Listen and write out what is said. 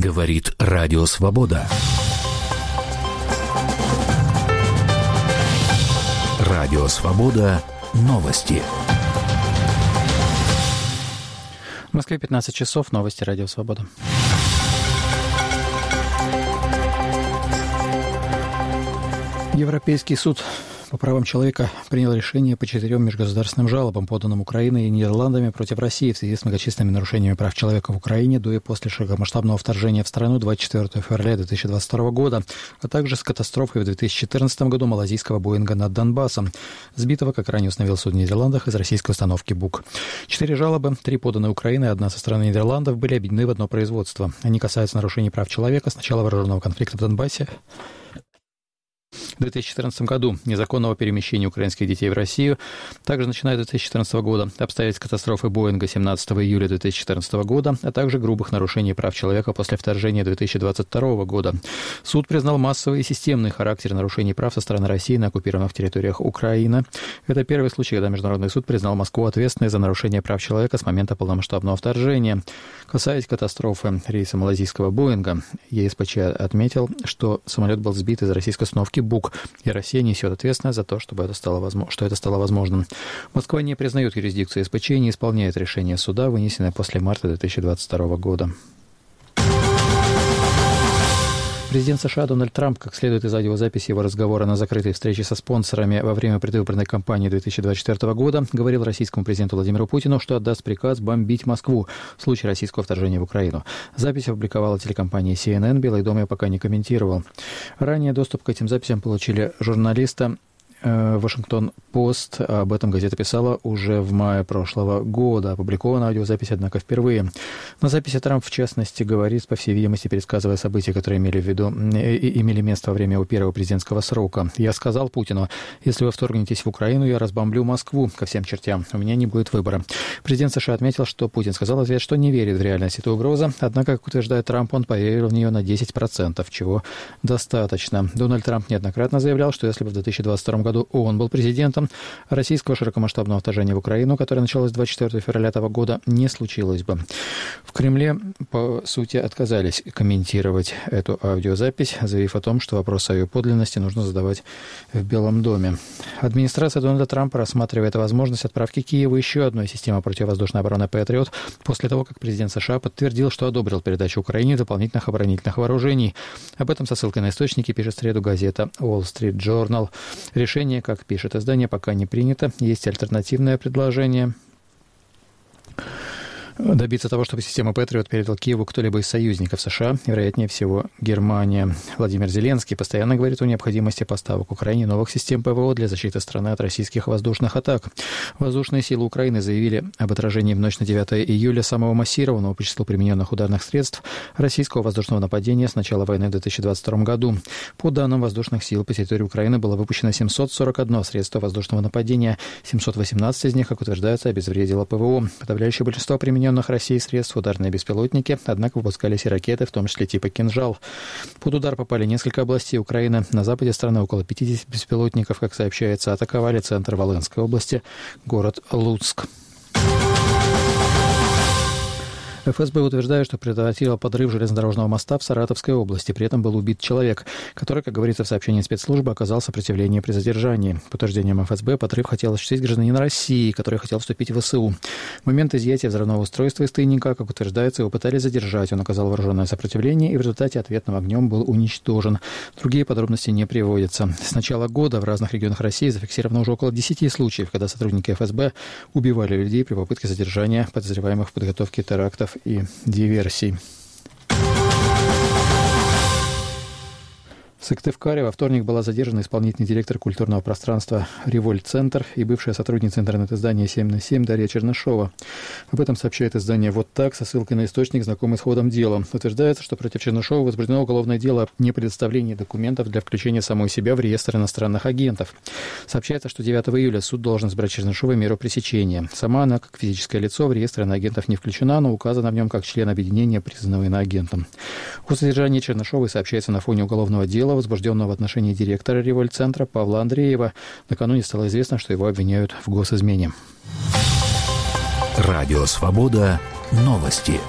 Говорит Радио Свобода. Радио Свобода. Новости. В Москве 15 часов. Новости Радио Свобода. Европейский суд по правам человека принял решение по 4 межгосударственным жалобам, поданным Украиной и Нидерландами против России в связи с многочисленными нарушениями прав человека в Украине до и после широкомасштабного вторжения в страну 24 февраля 2022 года, а также с катастрофой в 2014 году малазийского Боинга над Донбассом, сбитого, как ранее установил суд в Нидерландах, из российской установки БУК. 4 жалобы, 3 поданы Украиной, 1 со стороны Нидерландов, были объединены в одно производство. Они касаются нарушений прав человека с начала вооруженного конфликта в Донбассе в 2014 году, незаконного перемещения украинских детей в Россию, также начиная с 2014 года, обстоятельств катастрофы Боинга 17 июля 2014 года, а также грубых нарушений прав человека после вторжения 2022 года. Суд признал массовый и системный характер нарушений прав со стороны России на оккупированных территориях Украины. Это первый случай, когда Международный суд признал Москву ответственной за нарушение прав человека с момента полномасштабного вторжения. Касаясь катастрофы рейса малазийского Боинга, ЕСПЧ отметил, что самолет был сбит из российской установки БУК, и Россия несет ответственность за то, что это стало возможным. Москва не признает юрисдикцию ЕСПЧ и не исполняет решение суда, вынесенное после марта 2022 года. Президент США Дональд Трамп, как следует из аудиозаписи его разговора на закрытой встрече со спонсорами во время предвыборной кампании 2024 года, говорил российскому президенту Владимиру Путину, что отдаст приказ бомбить Москву в случае российского вторжения в Украину. Запись опубликовала телекомпания CNN, Белый дом ее пока не комментировал. Ранее доступ к этим записям получили журналисты Вашингтон-Пост. Об этом газета писала уже в мае прошлого года. Опубликована аудиозапись, однако, впервые. На записи Трамп, в частности, говорит, по всей видимости, пересказывая события, которые имели место во время его первого президентского срока. «Я сказал Путину, если вы вторгнетесь в Украину, я разбомблю Москву ко всем чертям. У меня не будет выбора». Президент США отметил, что Путин сказал в ответ, что не верит в реальность этой угрозы. Однако, как утверждает Трамп, он поверил в нее на 10%, чего достаточно. Дональд Трамп неоднократно заявлял, что если бы в 2022 году он был президентом, российского широкомасштабного вторжения в Украину, которое началось 24 февраля этого года, не случилось бы. В Кремле, по сути, отказались комментировать эту аудиозапись, заявив о том, что вопрос о ее подлинности нужно задавать в Белом доме. Администрация Дональда Трампа рассматривает возможность отправки Киеву еще одной системы противовоздушной обороны «Патриот» после того, как президент США подтвердил, что одобрил передачу Украине дополнительных оборонительных вооружений. Об этом со ссылкой на источники пишет в среду газета Wall Street Journal. Решение, как пишет издание, пока не принято. Есть альтернативное предложение. Добиться того, чтобы систему «Патриот» передал Киеву кто-либо из союзников США, вероятнее всего, Германия. Владимир Зеленский постоянно говорит о необходимости поставок Украине новых систем ПВО для защиты страны от российских воздушных атак. Воздушные силы Украины заявили об отражении в ночь на 9 июля самого массированного по числу примененных ударных средств российского воздушного нападения с начала войны в 2022 году. По данным воздушных сил, по территории Украины было выпущено 741 средство воздушного нападения. 718 из них, как утверждается, обезвредило ПВО. Подавляющее большинство примененных Россией средств ударные беспилотники, однако выпускались и ракеты, в том числе типа «Кинжал». Под удар попали несколько областей Украины. На западе страны около 50 беспилотников, как сообщается, атаковали центр Волынской области, город Луцк. ФСБ утверждает, что предотвратила подрыв железнодорожного моста в Саратовской области. При этом был убит человек, который, как говорится в сообщении спецслужбы, оказал сопротивление при задержании. По утверждениям ФСБ, подрыв хотел осуществить гражданин России, который хотел вступить в ВСУ. В момент изъятия взрывного устройства из тайника, как утверждается, его пытались задержать. Он оказал вооруженное сопротивление и в результате ответным огнем был уничтожен. Другие подробности не приводятся. С начала года в разных регионах России зафиксировано уже около 10 случаев, когда сотрудники ФСБ убивали людей при попытке задержания подозреваемых в подготовке терактов и диверсий. В Сыктывкаре во вторник была задержана исполнительный директор культурного пространства «Револьт-центр» и бывшая сотрудница интернет-издания «7 на 7» Дарья Чернышова. Об этом сообщает издание «Вот так» со ссылкой на источник, знакомый с ходом дела. Утверждается, что против Чернышовой возбуждено уголовное дело о непредоставлении документов для включения самой себя в реестр иностранных агентов. Сообщается, что 9 июля суд должен избрать Чернышовой меру пресечения. Сама она, как физическое лицо, в реестр иноагентов не включена, но указана в нем как член объединения, признанного иноагентом. О задержании Чернышовой сообщается на фоне уголовного дела, возбужденного в отношении директора Револьт-центра Павла Андреева. Накануне стало известно, что его обвиняют в госизмене. Радио «Свобода». Новости.